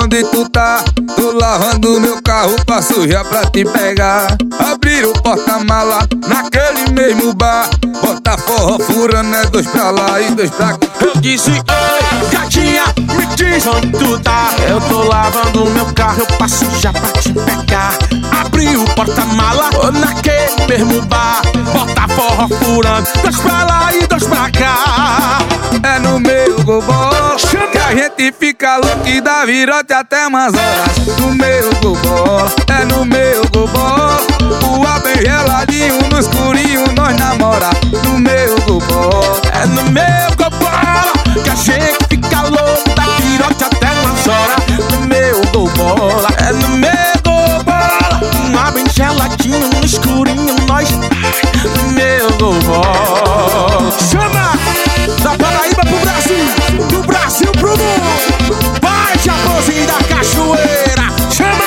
onde tu tá? Tô lavando meu carro pra sujar pra te pegar. Abrir o porta-mala naquele mesmo bar. Bota forró furando, é dois pra lá e dois pra cá. Eu disse, oi, gatinha, me diz onde tu tá. Eu tô lavando meu carro, eu passo já pra te pegar. Abri o porta-mala naquele mesmo bar. Bota forró furando, dois pra lá e dois pra cá. É no meu gogó que a gente fica louco e dá virote até umas horas. No meu gogó, é no meu gogó. O ar bem geladinho, no escurinho nós namora. No meu gogó, é no meu gobola que a gente fica louco, dá virote até umas horas. No meu gobola, é no meu gobola. Um ar bem geladinho, no escurinho nós. No meu gobola. Chama! Da Paraíba pro Brasil, do Brasil pro mundo. Vai, Japozinho da Cachoeira, chama!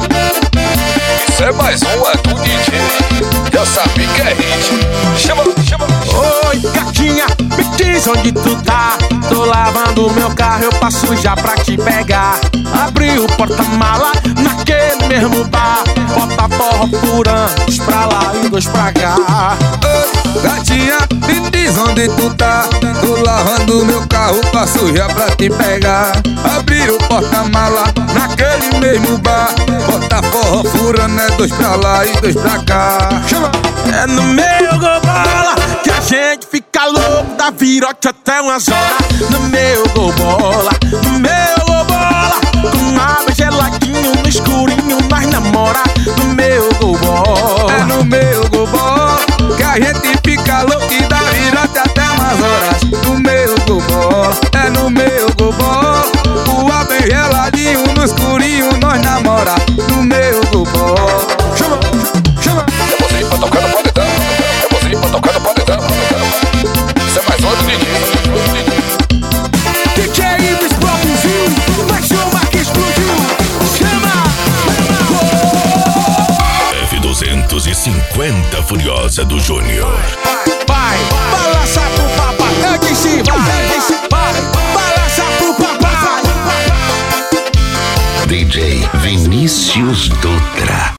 Isso é mais uma do DJ. Já sabe que é hit. Chama, chama. Oi, gatinha, me diz onde tu tá. Tô lavando meu carro, eu passo já pra te pegar. Abri o porta-mala naquele mesmo bar. Bota forró furando, dois pra lá e dois pra cá. Oi, gatinha, me diz onde tu tá? Tô lavando meu carro pra sujar pra te pegar. Abrir o porta-mala naquele mesmo bar. Bota forró furando, é dois pra lá e dois pra cá. Chama! É no meu gobola que a gente fica louco, dá virote até umas horas. No meu gobola, no meu gobola. Com água geladinho, no escurinho nós namora. No meu gobola, é no meu gogó que a gente fica louco e dá virote até umas horas. No meu gogó, é no meu gogó. O ar bem geladinho, no escurinho nós namora. No meu gogó. chama, chama. É você pra tocar no paredão. É você pra tocar no paredão. Isso é mais uma do DJ. DJ Ibis produziu, mas chama que explodiu. Chama! F250 Furiosa do Júnior. Vai, balança pro papai. Eu disse, vai, balança pro papai. DJ Vinícius Dutra.